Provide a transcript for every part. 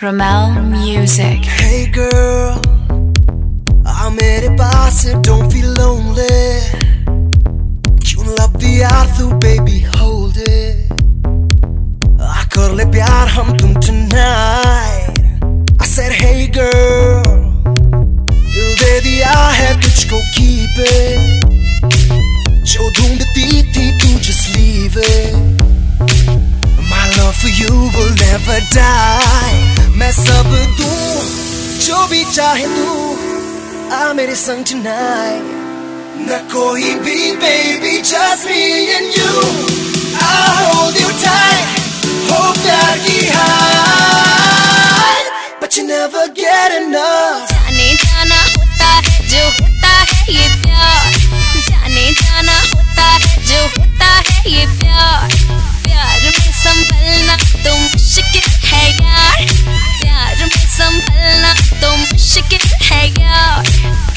Ramel Music. Hey girl, आ मेरे पास don't feel lonely. क्यों लपदी यार तू baby hold it. आ कर ले प्यार हम तुम tonight. I said hey girl, दिल दे दिया है तुझको keep it. जो ढूंढती थी तू just leave it. My love for you will never die. मैं सब दूँ जो भी चाहे तू आ मेरे संग tonight. न कोई भी baby just me and you. I'll hold you tight. हो प्यार की high, but you never get enough. जाने जाना होता है जो होता है ये प्यार. जाने जाना होता है जो होता है ये प्यार. प्यार में संभलना तो मुश्किल है यार. प्यार में संभलना तो मुश्किल है यार.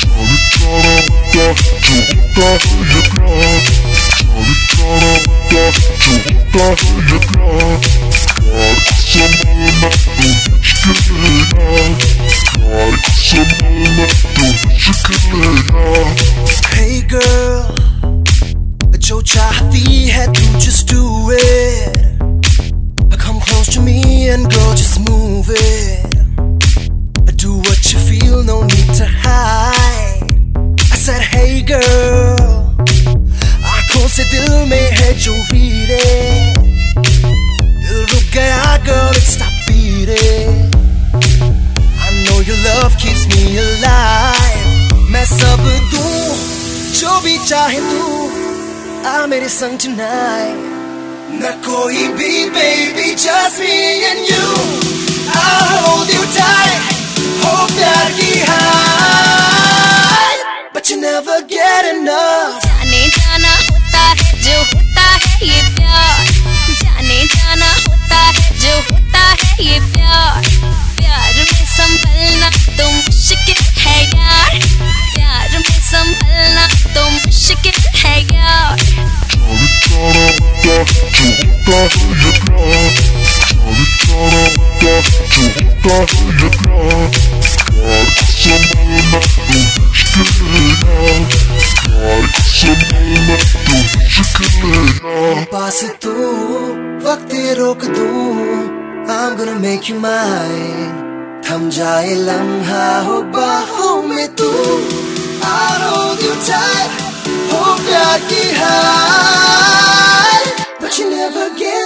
Hey girl, जो चाहती है तू just do it. Come close to me and girl just move it. Do what you feel, no need to hide. I said hey girl, आँखों से दिल में है जो read it. दिल रुक गया girl, it stop beating. I know your love keeps me alive. मैं सब दूँ जो भी चाहे तू आ मेरे संग tonight. न कोई भी baby just me and you. I'll hold you tight. हो प्यार की high, but you never get enough. जाने जाना होता है जो होता है ये प्यार. जाने जाना होता है जो होता है ये प्यार. प्यार में संभलना तो मुश्किल है यार. प्यार में संभलना तो मुश्किल है यार. पास तू वक्त रोक दूं. I'm gonna make you mine. थम जाए लम्हा हो बाहों में तू. I'll hold you tight. हो प्यार की high, but you never get